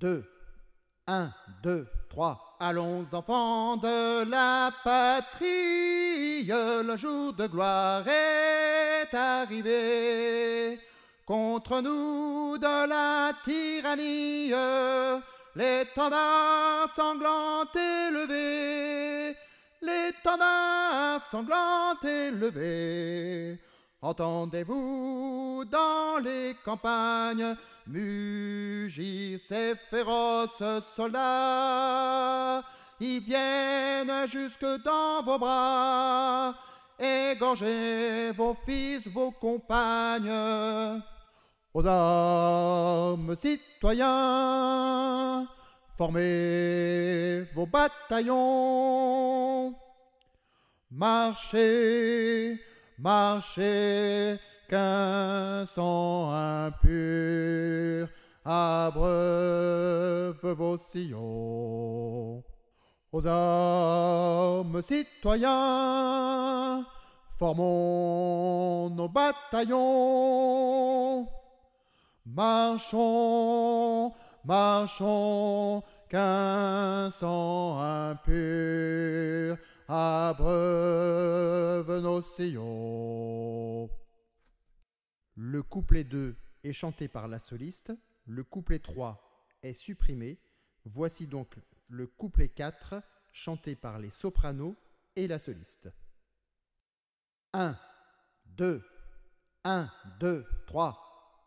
2, 1, 2, 3. Allons enfants de la patrie, le jour de gloire est arrivé. Contre nous de la tyrannie, l'étendard sanglant élevé, l'étendard sanglant élevé. Entendez-vous dans les campagnes mugir ces féroces soldats? Ils viennent jusque dans vos bras, égorger vos fils, vos compagnes. Aux armes, citoyens, formez vos bataillons. Marchez, marchez, qu'un sang impur abreuve vos sillons. Aux armes, citoyens, formons nos bataillons. Marchons, marchons, qu'un sang impur abreuve nos sillons. Le couplet 2 est chanté par la soliste, le couplet 3 est supprimé. Voici donc le couplet 4 chanté par les sopranos et la soliste. 1, 2, 1, 2, 3.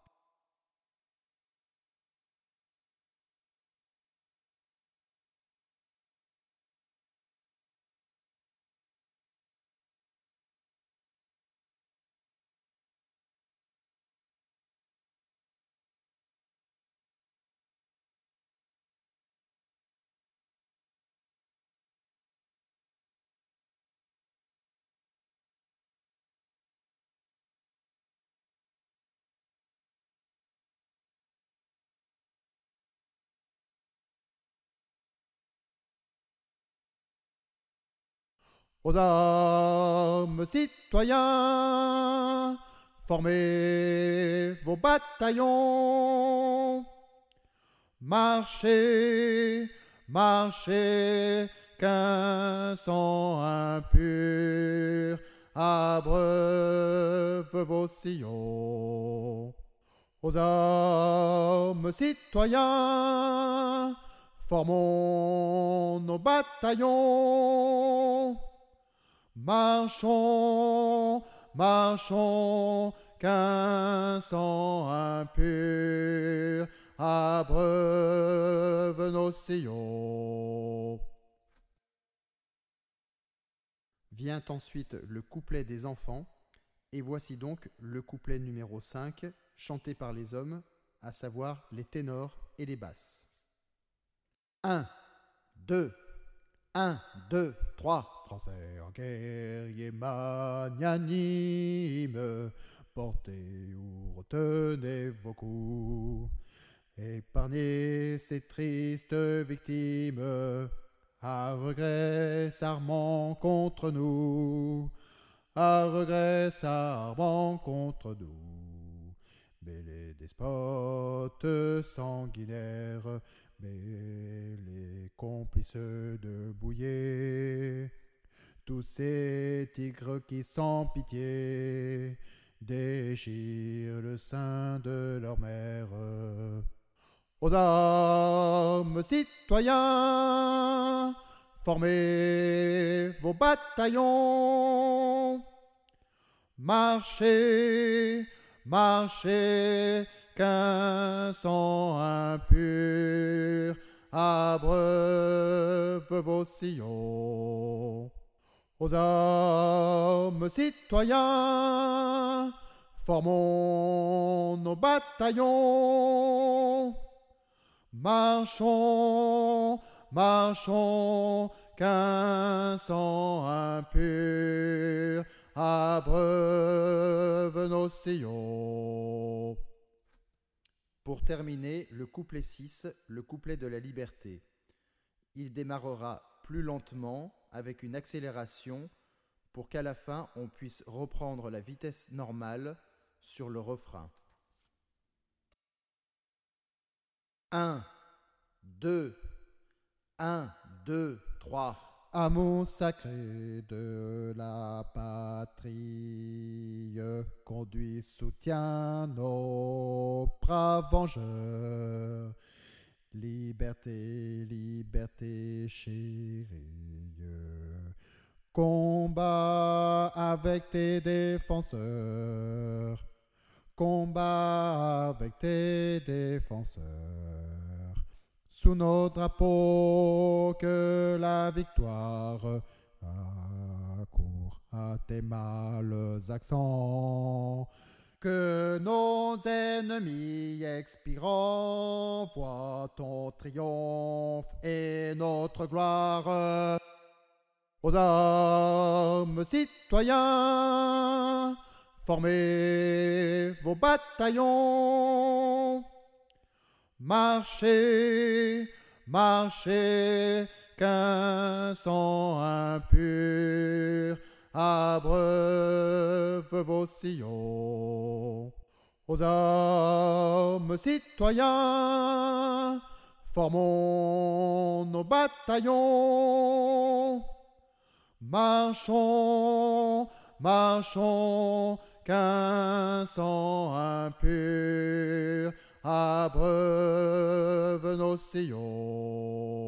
Aux armes, citoyens, formez vos bataillons. Marchez, marchez, qu'un sang impur abreuve vos sillons. Aux armes, citoyens, formons nos bataillons. Marchons, marchons, qu'un sang impur abreuve nos sillons. Vient ensuite le couplet des enfants, et voici donc le couplet numéro 5, chanté par les hommes, à savoir les ténors et les basses. 1, 2, 1, 2, 3. Français en guerrier magnanime, portez ou retenez vos coups. Épargnez ces tristes victimes, à regret s'armant contre nous, à regret s'armant contre nous. Mais les despotes sanguinaires, mais les complices de bouillé, tous ces tigres qui sans pitié déchirent le sein de leur mère. Aux armes, citoyens, formez vos bataillons. Marchez, marchez, qu'un sang impur abreuve vos sillons. Aux armes, citoyens, formons nos bataillons. Marchons, marchons, qu'un sang impur abreuve nos sillons. Pour terminer, le couplet 6, le couplet de la liberté. Il démarrera plus lentement avec une accélération pour qu'à la fin on puisse reprendre la vitesse normale sur le refrain. 1, 2. 1, 2, 3. Amour sacré de la patrie, conduit, soutient nos braves vengeurs. Liberté, liberté chérie, combat avec tes défenseurs, combat avec tes défenseurs. Sous nos drapeaux que la victoire accourt à tes mâles accents. Que nos ennemis expirant voient ton triomphe et notre gloire. Aux armes, citoyens, formez vos bataillons. Marchez, marchez, qu'un sang impur abreuve vos sillons. Aux armes, citoyens, formons nos bataillons. Marchons, marchons, qu'un sang impur abreuve nos sillons.